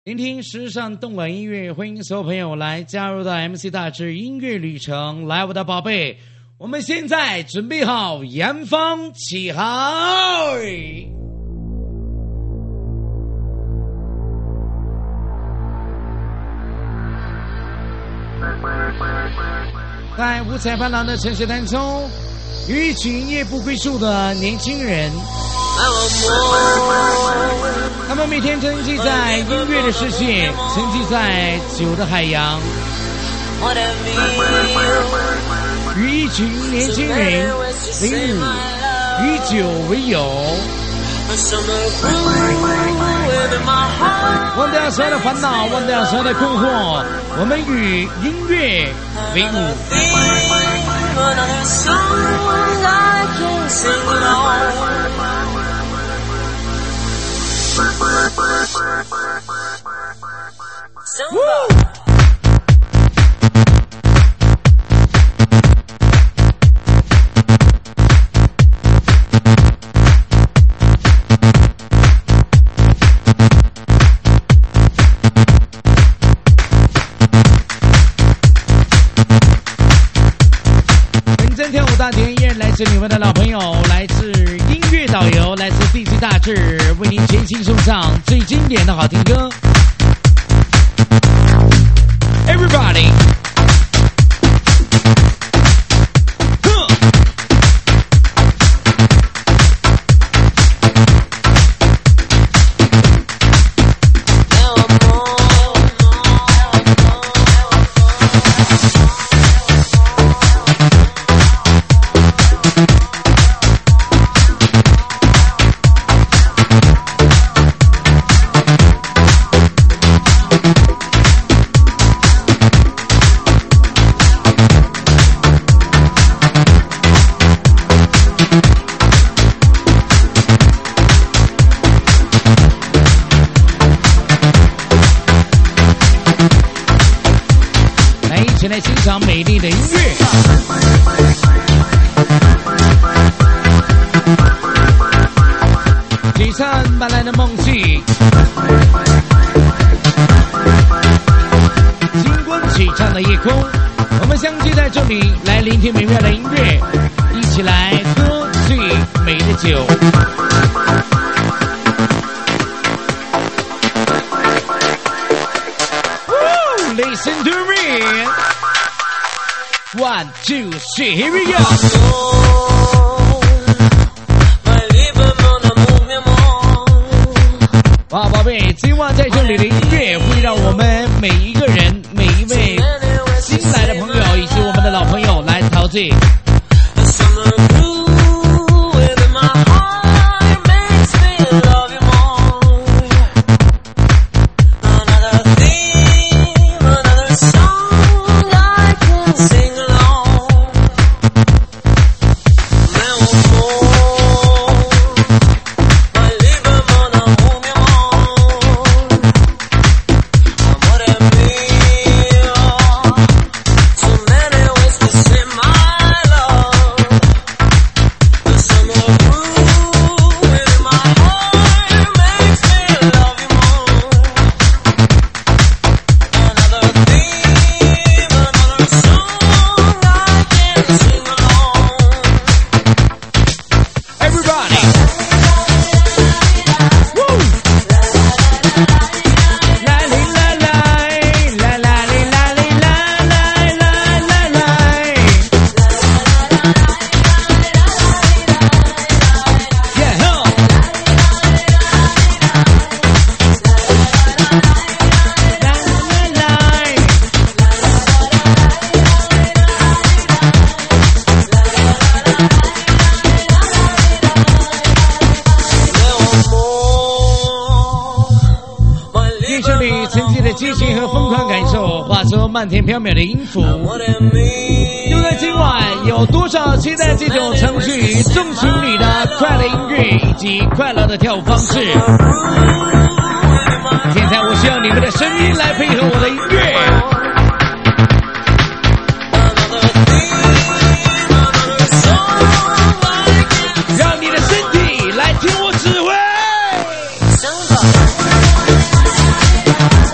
聆听时尚动感音乐，欢迎所有朋友来加入到 MC 大志音乐旅程。来，我的宝贝，我们现在准备好，严方起航。在五彩斑斓的城市当中，有一群夜不归宿的年轻人，他们每天沉寂在音乐的世界，沉寂在酒的海洋，与一群年轻人领舞，与酒为友，忘掉所有的烦恼，忘掉所有的困惑，我们与音乐为伍。大田依然来自你们的老朋友，来自音乐导游，来自 DJ 大志，为您全新送上最经典的好听歌。Everybody， 来欣赏美丽的音乐，璀璨斑斓的梦境，星光璀璨的夜空，我们相聚在这里，来聆听美妙的音乐，一起来喝最美的酒。Listen to me. 1, 2, 3, here we go. 哇，宝贝，今晚在这里的音乐会让我们每一个人、每一位新来的朋友以及我们的老朋友来陶醉。激情和疯狂感受化作漫天飘渺的音符。就在今晚，有多少期待这种程序众情侣的快乐音乐以及快乐的跳舞方式？现在我需要你们的声音来配合我的音乐。让你的身体来听我指挥。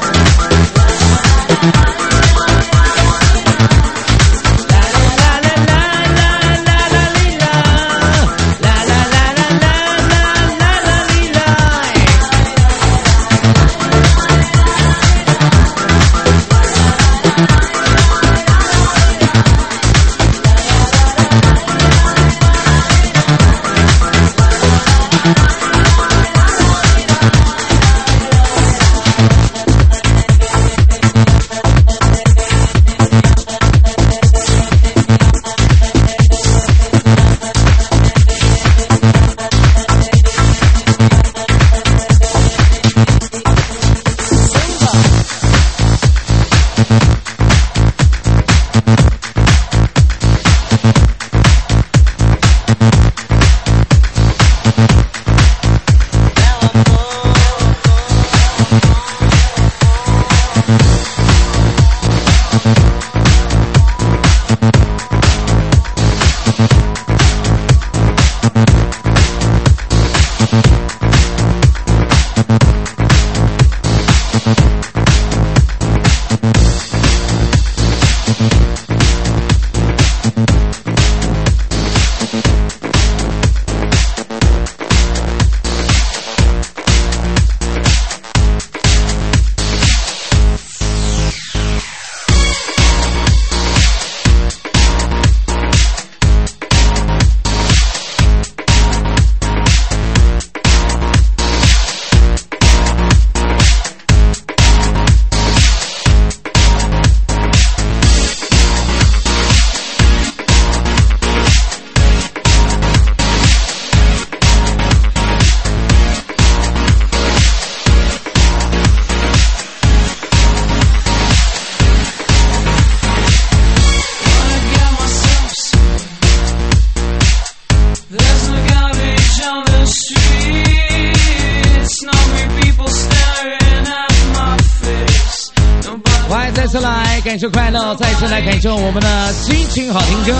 再次来感受快乐，再次来感受我们的心情好听歌。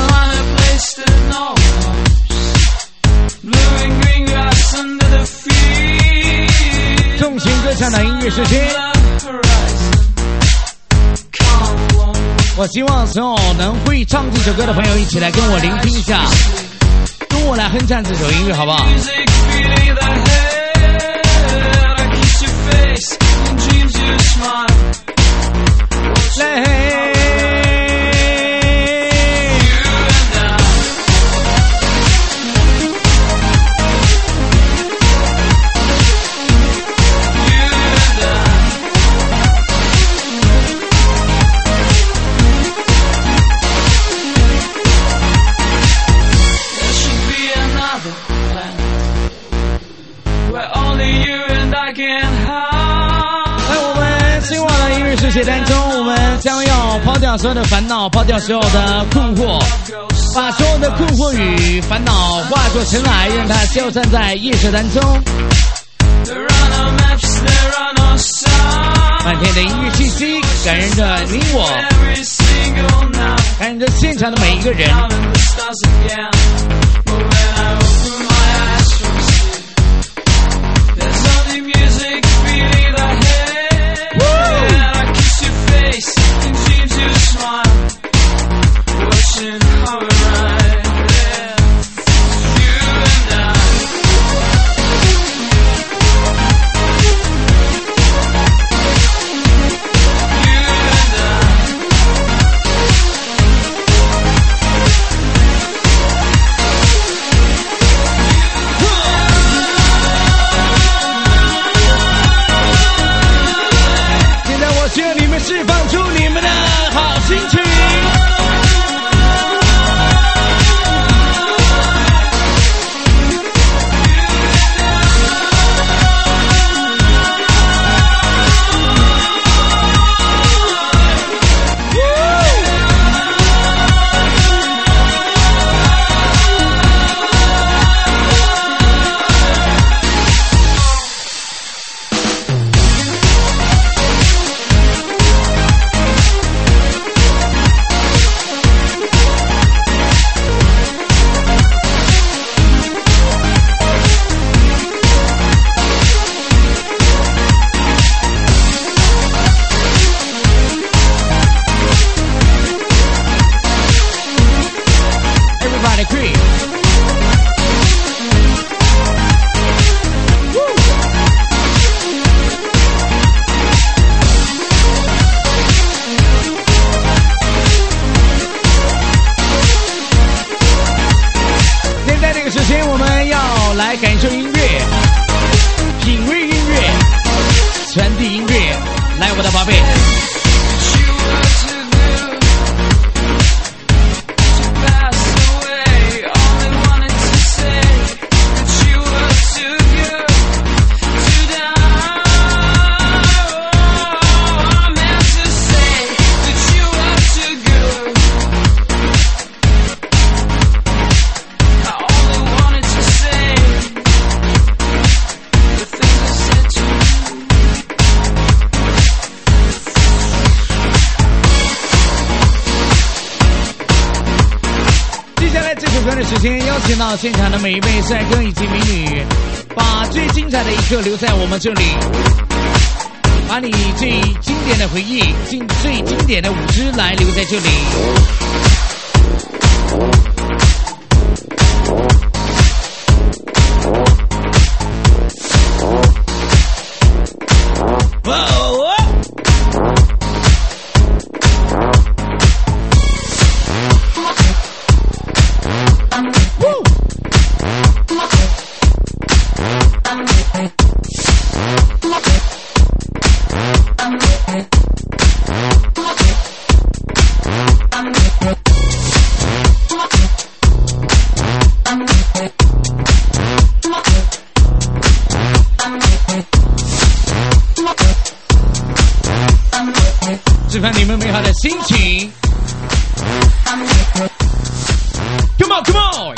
重型歌唱的音乐世界，我希望所有能会唱这首歌的朋友一起来跟我聆听一下，跟我来哼唱这首音乐好不好？来。世界当中，我们将要抛掉所有的烦恼，抛掉所有的困惑，把所有的困惑与烦恼化作尘埃，让它消散在夜色当中。漫天的音乐气息，感染着你我，感染着现场的每一个人。释放出你们的好心情。感受音乐，品味音乐，传递音乐，来我的宝贝。时间邀请到现场的每一位帅哥以及美女，把最精彩的一刻留在我们这里，把你最经典的回忆、最经典的舞姿来留在这里。释放你们美好的心情。Come on, come on！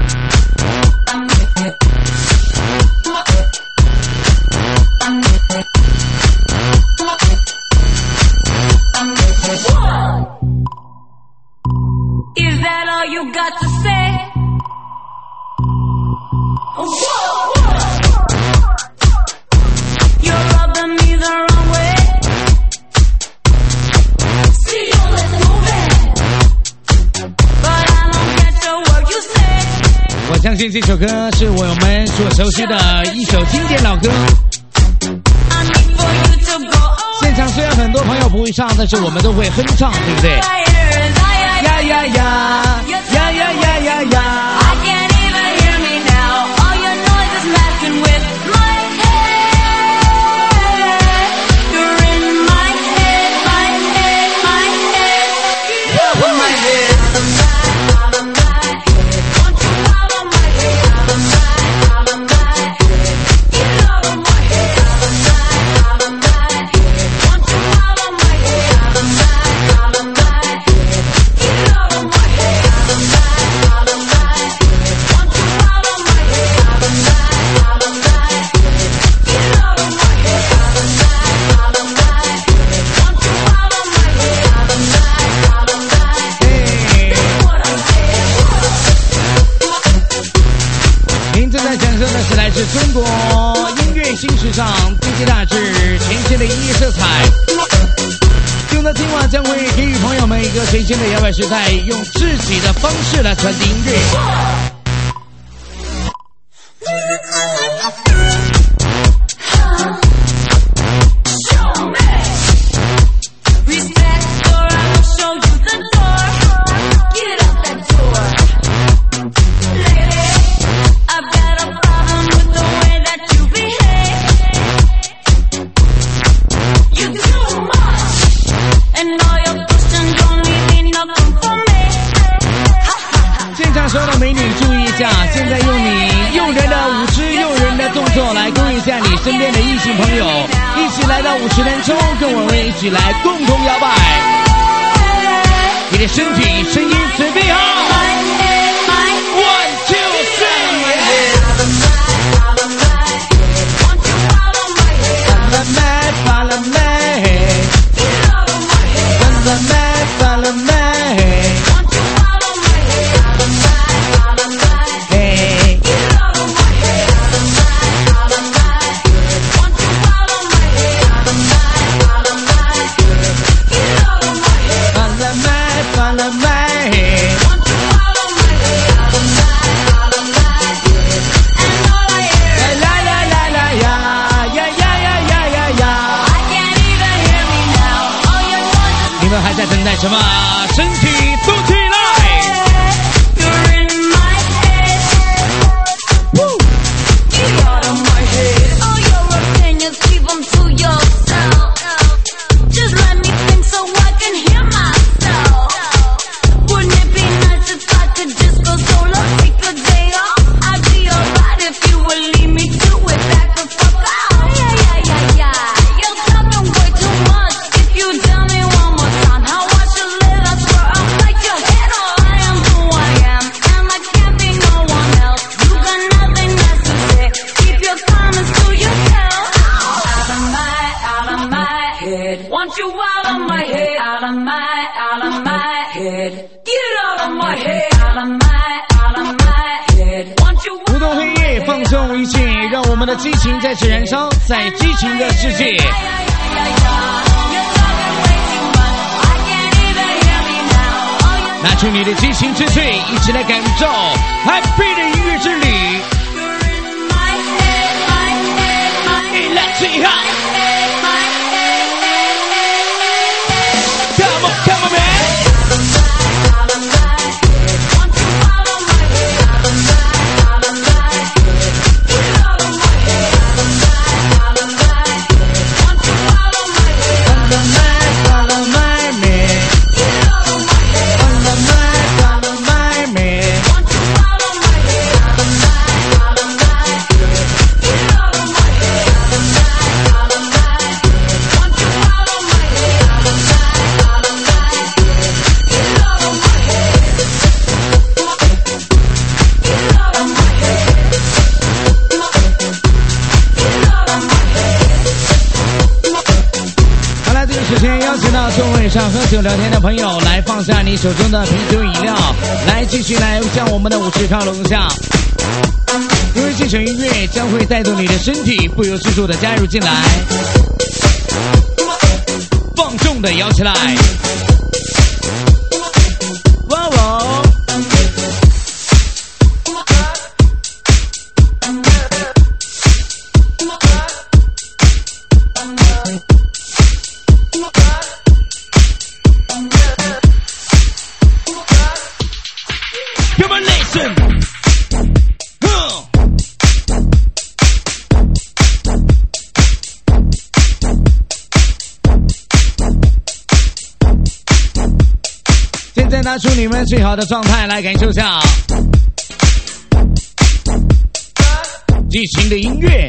Come on. 相信这首歌是我们所熟悉的一首经典老歌。现场虽然很多朋友不会唱，但是我们都会哼唱，对不对？呀呀呀呀呀呀呀呀！是中国音乐新史上最极大致全新的音乐色彩。就在今晚将会给予朋友们一个全新的摇摆时代，用自己的方式来传递音乐。现在用你诱人的舞姿、诱人的动作来勾引一下你身边的异性朋友，一起来到50人中，跟我们一起来共同摇摆。你的身体、声音准备好 ，1 2 3，Follow me。在等待什么？身体动起来！舞动黑夜，放纵一切，让我们的激情再次燃烧，在激情的世界。拿出你的激情之最，一起来感受 Happy 的音乐之旅。Let's go! Come on, come on, man!座位上喝酒聊天的朋友，来放下你手中的啤酒饮料，来继续来向我们的舞池靠拢下。因为这首音乐将会带动你的身体不由自主的加入进来，放纵的摇起来。哇哦！ 拿出你们最好的状态来感受下激情的音乐。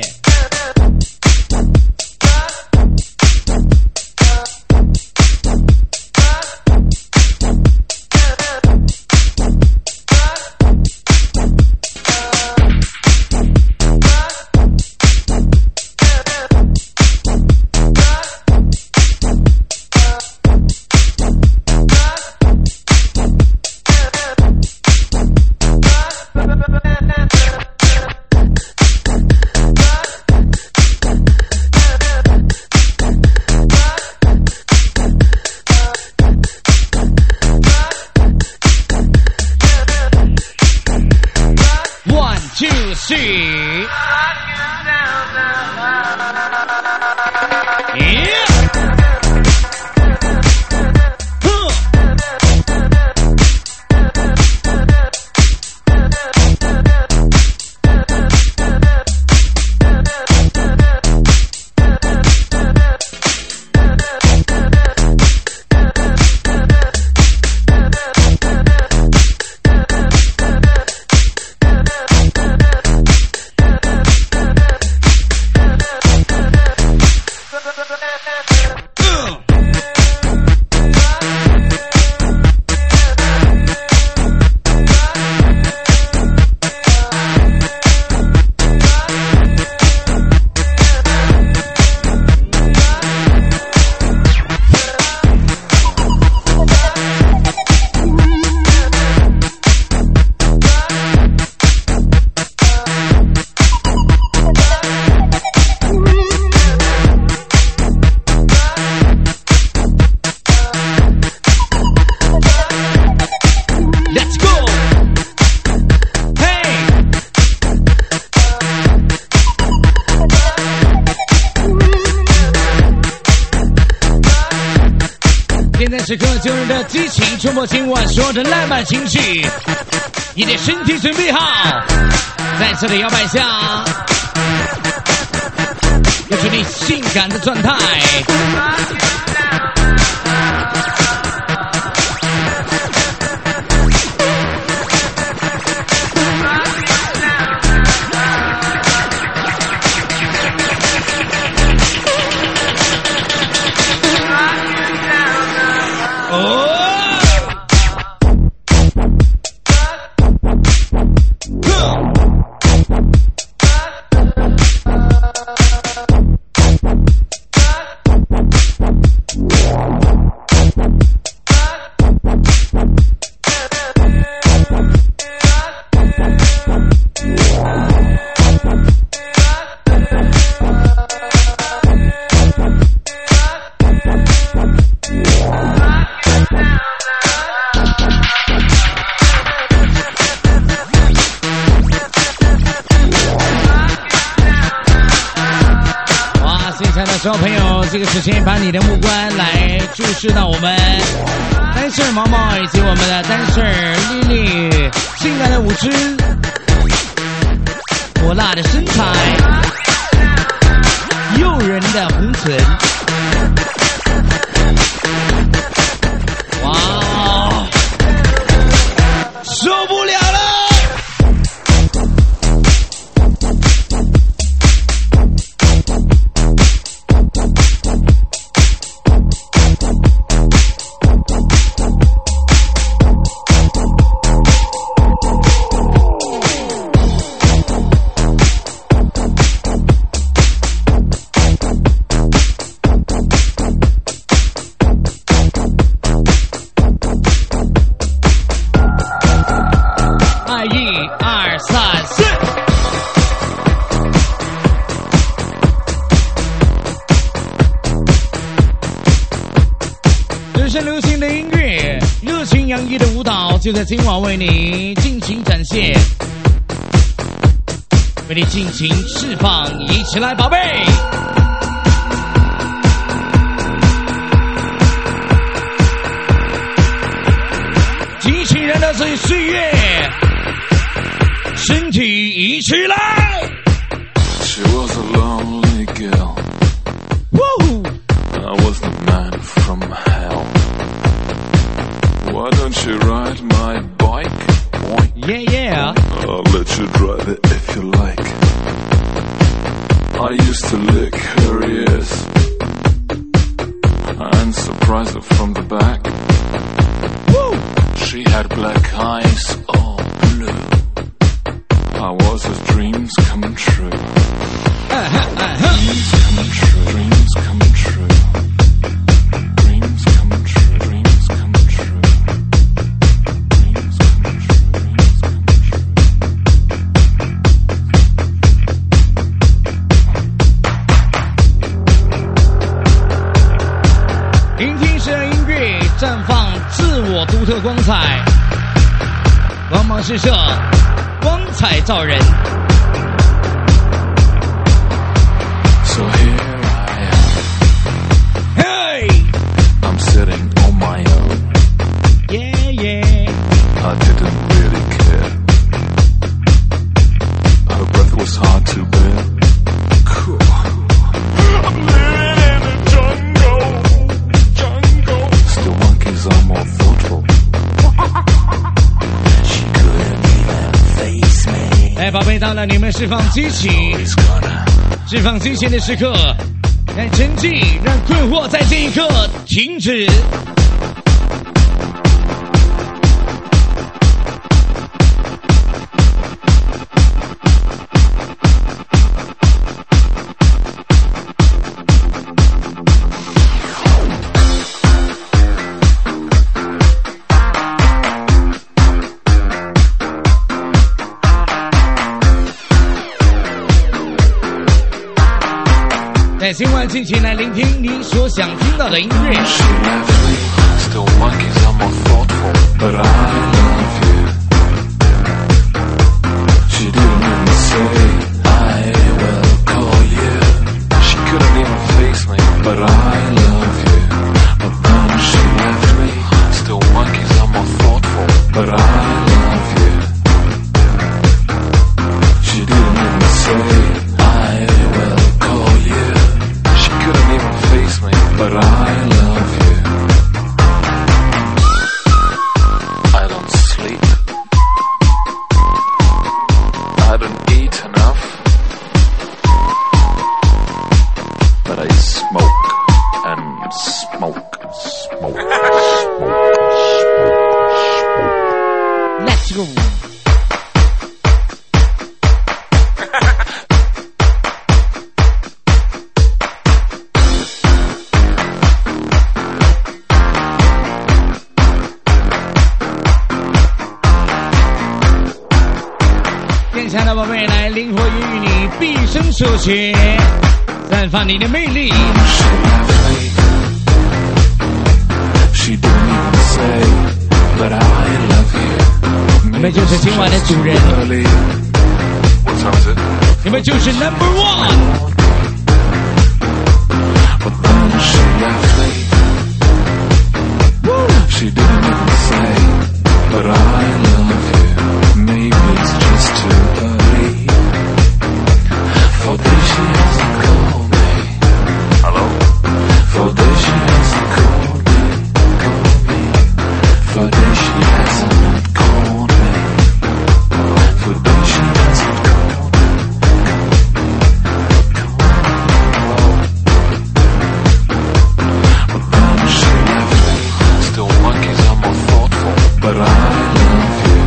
时刻救人的激情，触摸今晚所有的浪漫情绪。你的身体准备好，在这里摇摆下，有出你性感的状态。各位朋友，这个时间把你的目光来注视到我们单身毛毛以及我们的单身丽丽，性感的舞姿，火辣的身材，诱人的红唇，哇，受不了了！流行的音乐，热情洋溢的舞蹈，就在今晚为你尽情展现，为你尽情释放，一起来，宝贝！激情人的这岁月，身体一起来。 She was a lonely girl. Woo! I was the man from hell. Why don't you run I used to lick her ears and surprise her from the back. Woo! She had black eyes, all blue. I was her dreams come true. Dreams come true. Dreams come true. Dreams come true. Dreams come true. Dreams come true. Dreams come true. 聆听声音乐，绽放自我独特光彩，光芒四射，光彩照人。 So here I am. Hey! I'm sitting on my own. Yeah, yeah. I didn't really care. Her breath was hard to bear. Cool. I'm living in a jungle. Still monkeys are more thoughtful. She couldn't even face me. 来，宝贝，到了你们释放激情。释放激情的时刻，让沉寂，让困惑在这一刻停止。在今晚尽情来聆听你所想听到的音乐。 She left me, still monkeys are more thoughtful, but I love you. She didn't even say I will call you. She couldn't even face me, but I love you. But then she left me, still monkeys are more thoughtful, but I love you. She didn't even say I will call you. She couldn't even face me, but I love you. I don't sleep. I don't eat enough. But I smoke and smoke, smoke, smoke, smoke. Let's go。天下的宝贝，来灵活孕育你毕生所学，绽放你的魅力。 She left me. She didn't even say, but I love you. 你们就是今晚的主人， What time is it? 你们就是 Number One。 But then she left me. She didn't even say, but I love you. Maybe it's just too early. For this she hasn't called me. Hello? For this she hasn't called me. For this she hasn't called me. For this she hasn't called me. But then she left me. Still monkeys are more thoughtful, but I love you.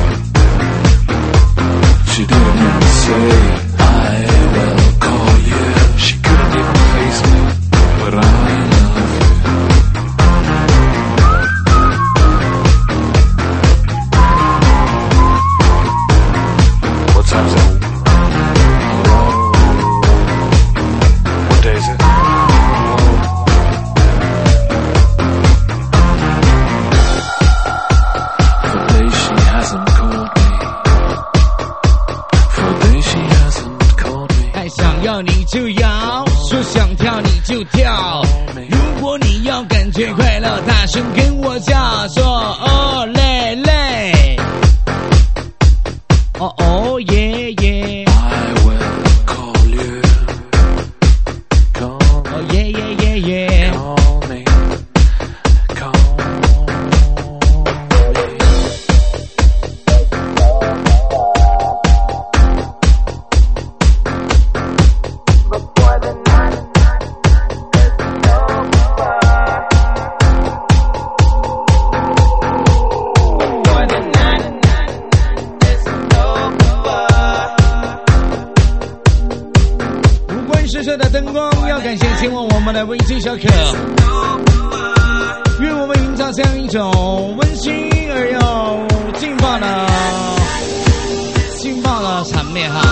She didn't even say I will call you. She couldn't even face me, but I love you. What time is it? Hello? What day is it? For days she hasn't called me. For days she hasn't called me. 爱想要你就要，说想跳你就跳。如果你要感觉快乐，大声跟我叫，说哦累累，哦哦耶耶， I will call you. Call 哦耶耶耶耶。 Call me. Call me. 实色的灯光，要感谢今晚我们的温馨小可，愿我们营造这样一种温馨而又劲爆的场面哈。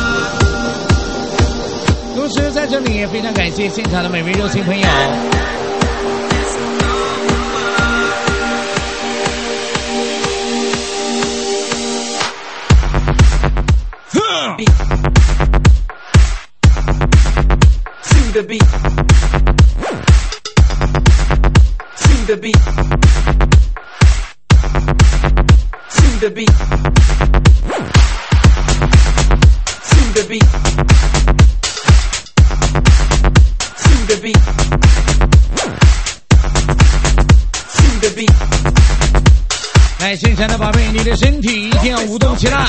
同时在这里也非常感谢现场的每位热情朋友。 To the beat, to the beat, to the beat, to the beat, to the beat, to the beat。 来，现场的宝贝，你的身体一定要舞动起来！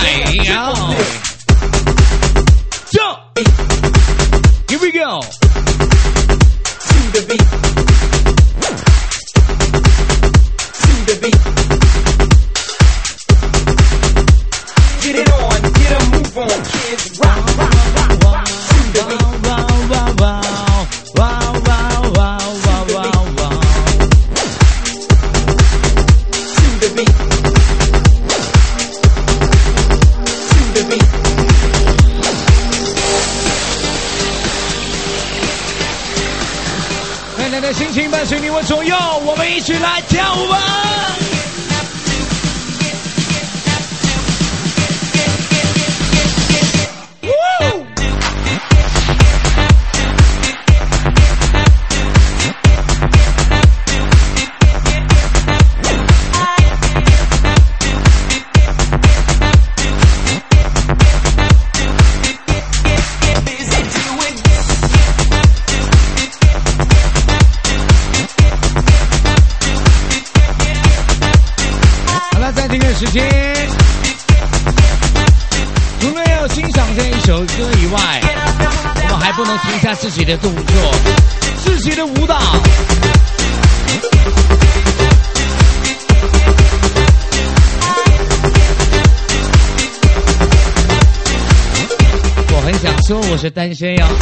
走 ，Here we go。 To the beat, to the beat, get it on, get a move on, kids, rock, rock, rock, rock, to the beat, wow, wow, wow, wow, wow, wow, wow, wow. to the beat, to the beat. 快乐的心情伴随你我左右，我们一起来跳舞吧！时间，除了要欣赏这一首歌以外，我们还不能停下自己的动作，自己的舞蹈。我很想说我是单身哟。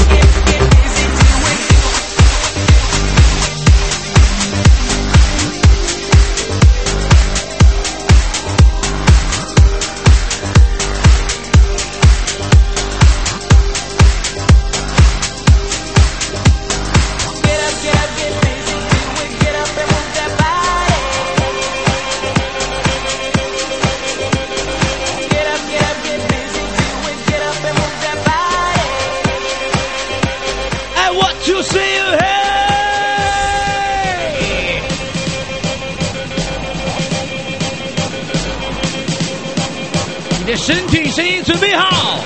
身体声音准备好，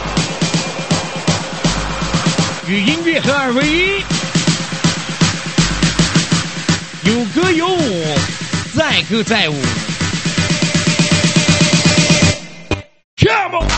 与音乐合二为一，有歌有舞，载歌载舞。Come on！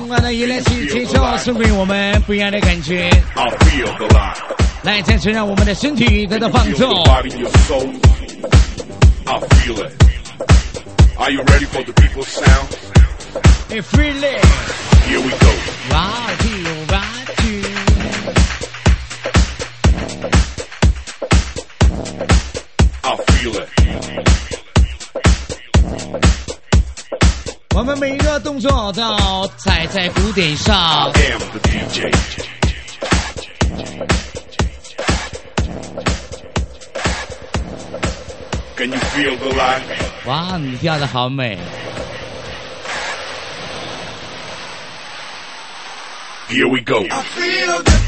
动感的依然是接受送给我们不一样的感觉。来，暂时让我们的身体得到放纵。 Are you ready for the people's sound? Freely. Here we go. Rock you, rock you. I feel it. 我们每一个动作都要踩在鼓点上。 I am the DJ. Can you feel the light? 哇，你跳得好美。 Here we go. I feel the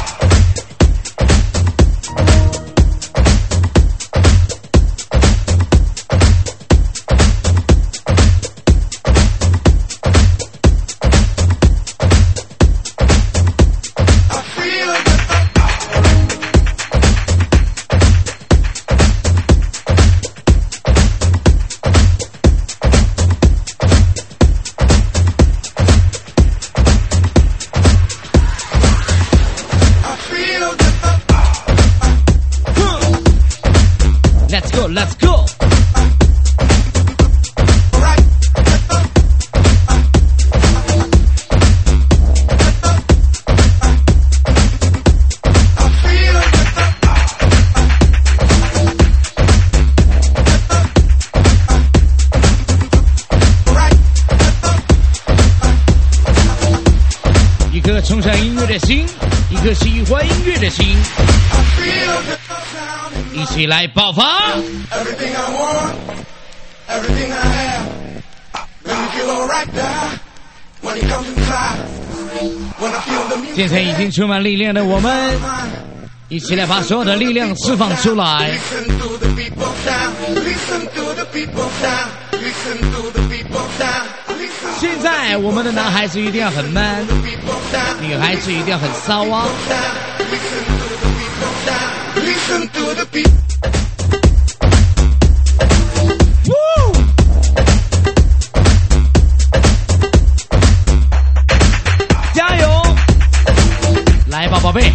Let's go.一颗崇尚音乐的心，一颗喜欢音乐的心。一起来爆发！现在已经充满力量的我们，一起来把所有的力量释放出来。现在我们的男孩子一定要很 man， 女孩子一定要很骚啊！ Listen to the beat. Woo! 加油！来吧，宝贝。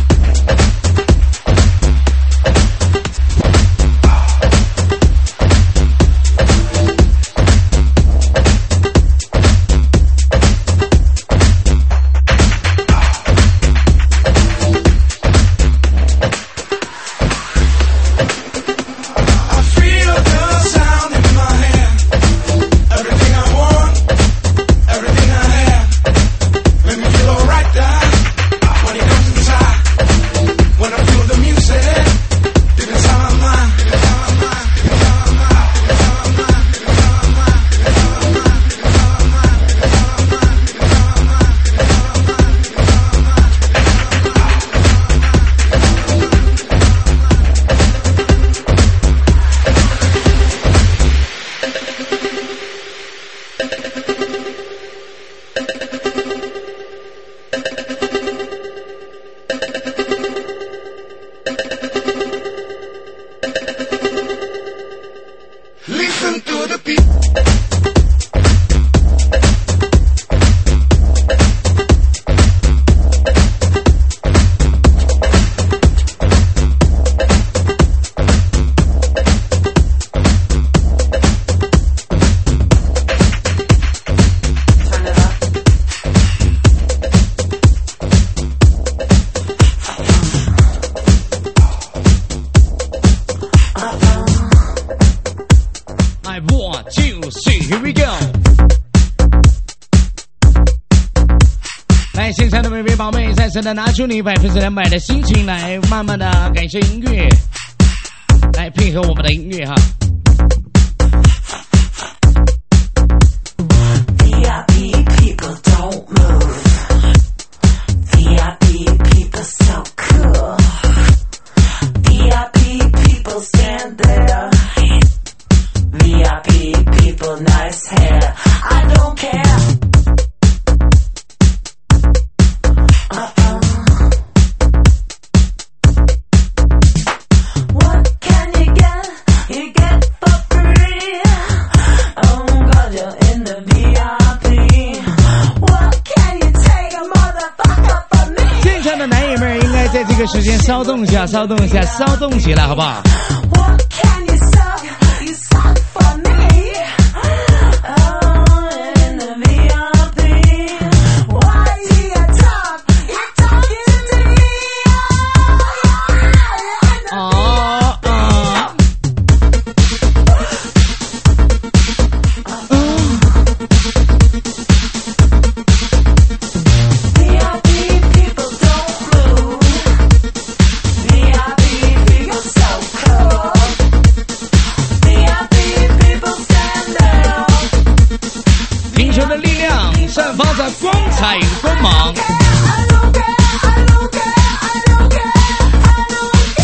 Listen to the beat. Here we go！ 来，现场的每位宝妹，再次的拿出你200%的心情来，慢慢的感受音乐，来配合我们的音乐哈。 VIP people don't move. VIP people so cool. VIP people stand there. VIP people nice hair. I don't care. What can you get? You get 个时间骚动一下，骚动一下，骚动起来，好不好？ What can you suck? You suck for me. Oh, in the VIP. Why do you talk? You're talking to me. VIP people don't move. VIP people so cool. VIP people stand out. 英雄的力量散发着光彩与光芒。 I don't care, I don't care, I don't care, I don't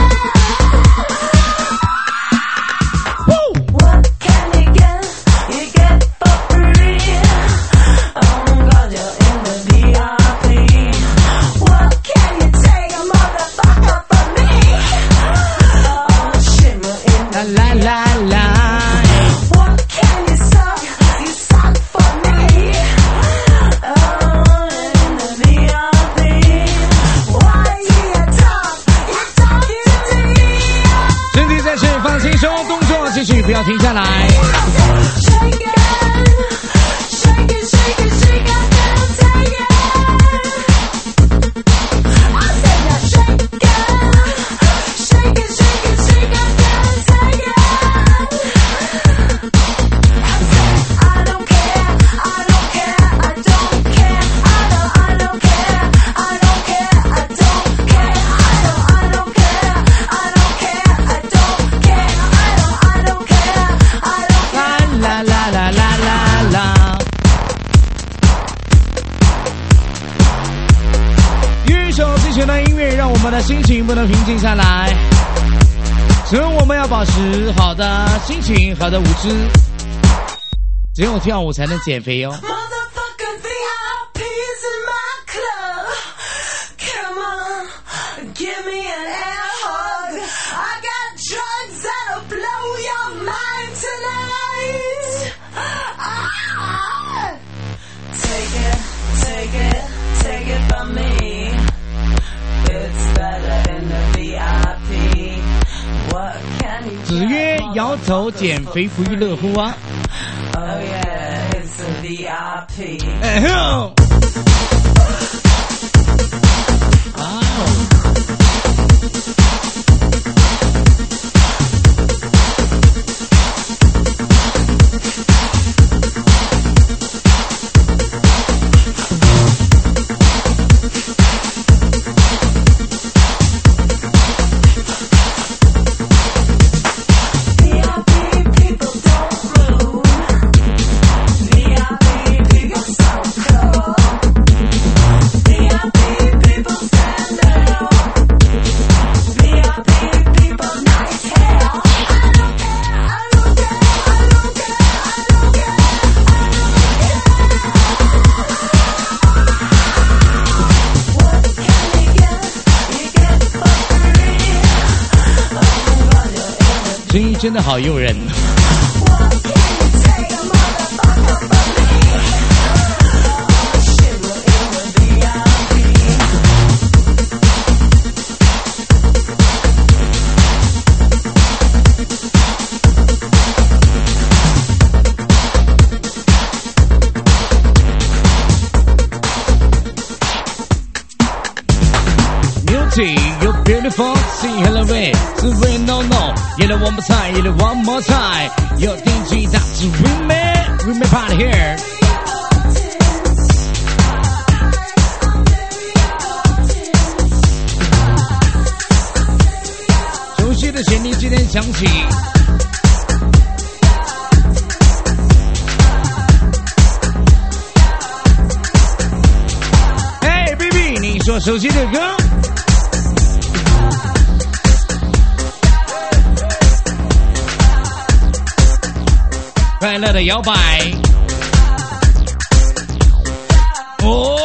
care. What can you get? You get for free. Oh God, you're in the VIP. What can you take, a motherfucker, from me? Oh, shimmer in the 啦啦啦。 What can you suck? You suck for me. Oh, in the VIP. Why you talk? You talking to me. 身体再次放轻松，动作继续，不要停下来。 Shake it, shake it, shake it, shake it, can't take it. I said now shake it, shake it, shake it, shake it, can't take it. I don't care, I don't care, I don't care, I don't care, I don't care, I don't care, I don't care, I don't care, I don't care, I don't care, I don't care. 啦啦啦啦啦啦。一首之前的音乐，让我们的心情不能平静下来。所以我们要保持好的心情，好的舞姿。只有跳舞才能减肥哦。 Motherfucking VIPs in my club. Come on, give me an air hug. I got drugs that'll blow your mind tonight. Take it, take it, take it from me. It's better in the VIP. What can you 子曰：“摇头减肥不亦乐乎啊 Oh yeah, it's a VIP. 哎哼！哇哦！ VIP people don't move. VIP people so cool. VIP people stand out. VIP people nice hair. I don't care, I don't care, I don't care, I don't care, What can you get? You get for free. Oh God, you're in the 声音真的好诱人。 What can you take, a motherfucker, from me? Oh, shimmer in the VIP. Beauty, you're beautiful. Sing hello, way. Say no, no. Yellow one more time, yellow one more time. Your DJ, that's remake party here. 熟悉的旋律今天响起。哎 ，baby， 你说熟悉的歌。快乐的摇摆。哦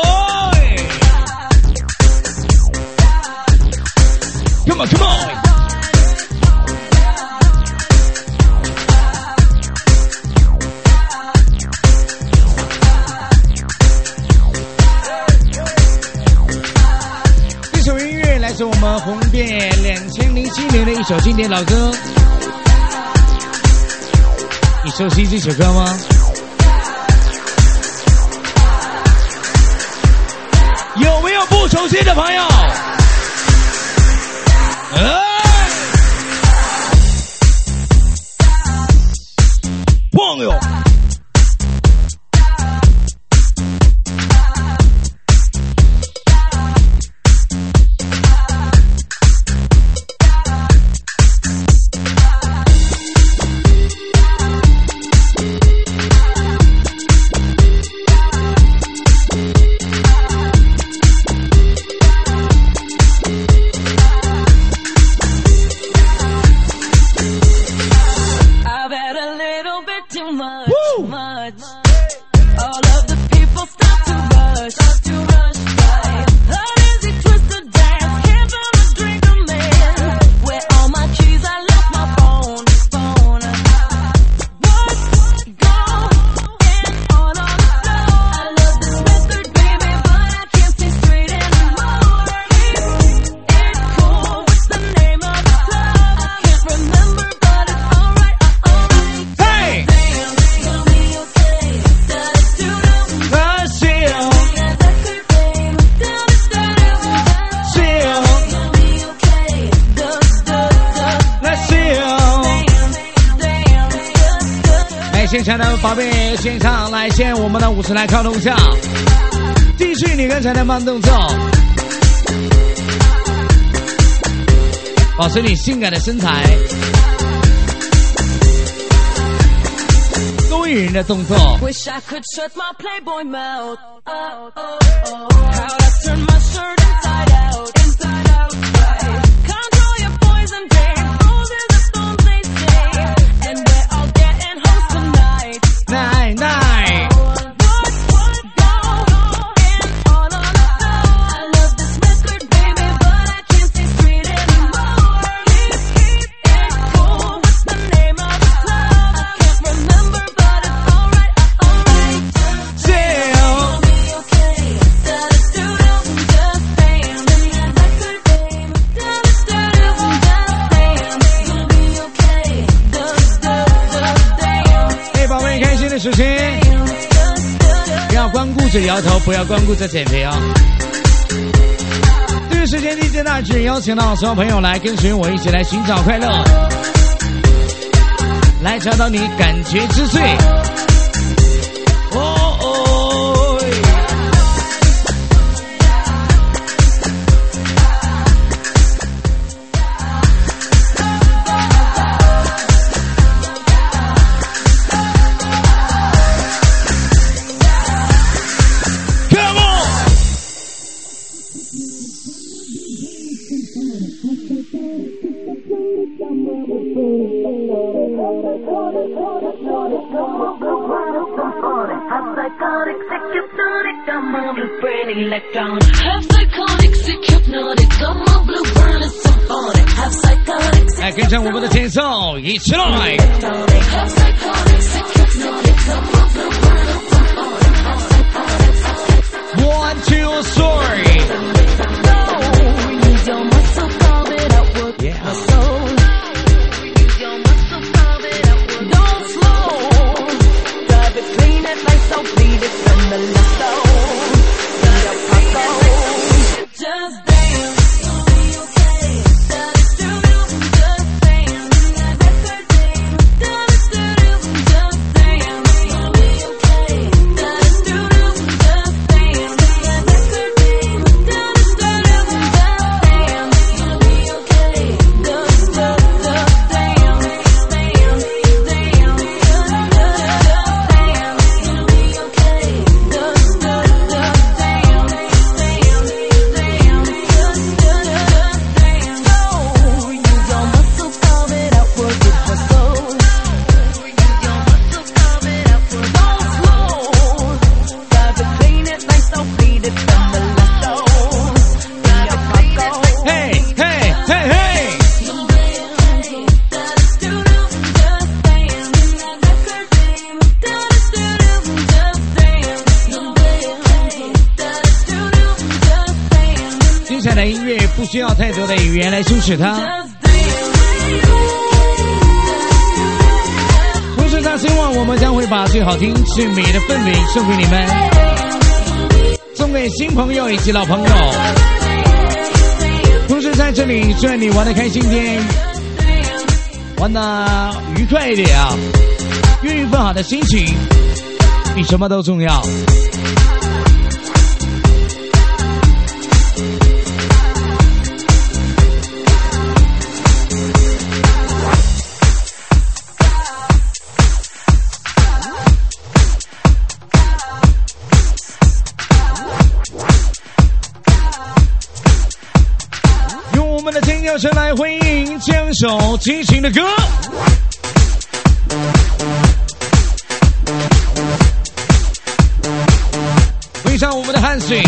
，Come on, come on。 是我们红遍2007年的一首经典老歌。你熟悉这首歌吗？有没有不熟悉的朋友？朋友。现场的宝贝，现场来现我们的舞池来靠动下，继续你刚才的慢动作，保持你性感的身材，勾引人的动作。Wish I could shut my Playboy mouth. How'd I turn my shirt inside out, inside out, right? Control your poison pain, roses the stones they say, and we're all getting home tonight. Night, night.事情不要光顾着摇头，不要光顾着减肥啊！这个时间DJ大志邀请到所有朋友来跟随我一起来寻找快乐，来找到你感觉之最。哦哦。来跟上我们的节奏，一起来。One, two, three. Yeah. Don't slow. Drive it clean and nice, so beat it from the left side. Just dance. 精彩的音乐，不需要太多的语言来修饰它。同时，他希望我们将会把最好听、最美的氛围送给你们，送给新朋友以及老朋友。同时，在这里，祝愿你玩得开心点，玩得愉快一点啊！用一份好的心情，比什么都重要。用我们的尖叫声来回应这样一首激情的歌。挥上我们的汗水，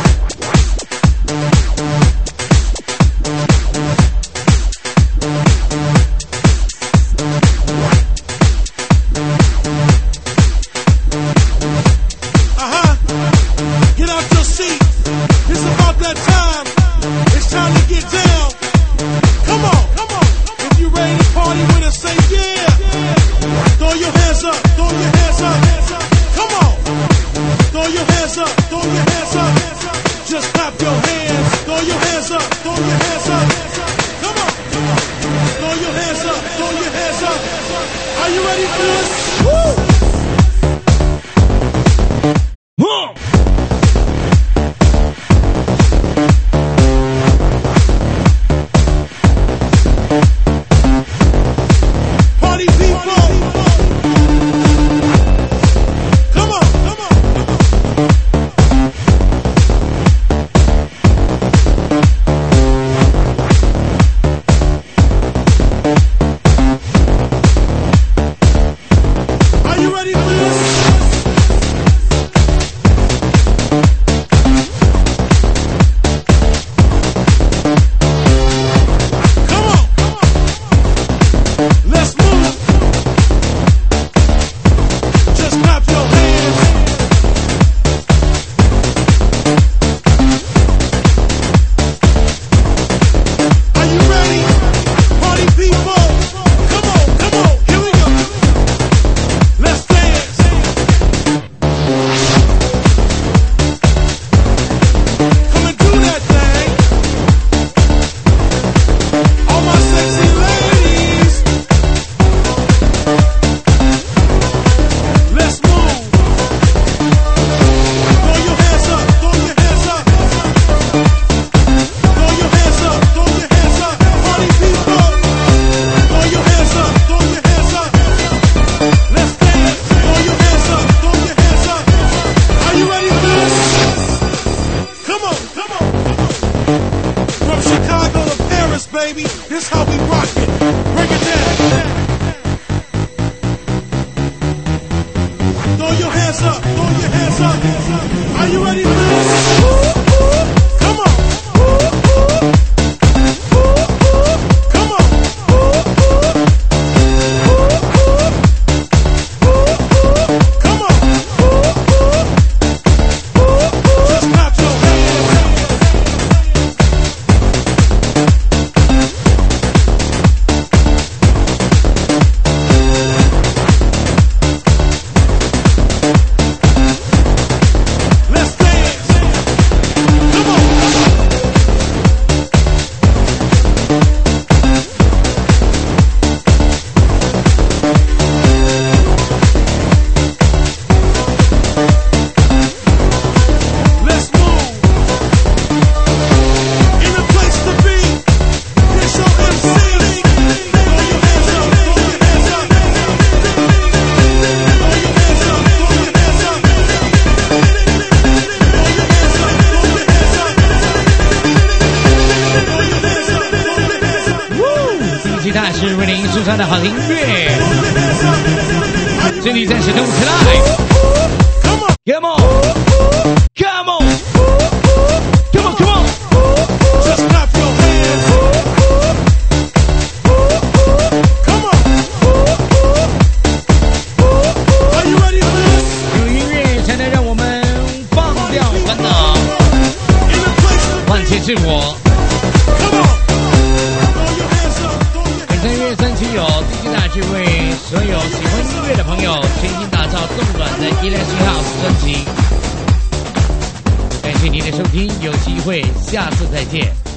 是为您送上的好音乐，这里暂时动起来 ，Come on，Come on，Come on，Come on，Just clap your hands，Come on，Are you ready for this？ 有音乐才能让我们放掉烦恼，万千谢是我。本山月3期有最大聚会，所有喜欢音乐的朋友，全新打造动转的Electric House专辑。感谢您的收听，有机会下次再见。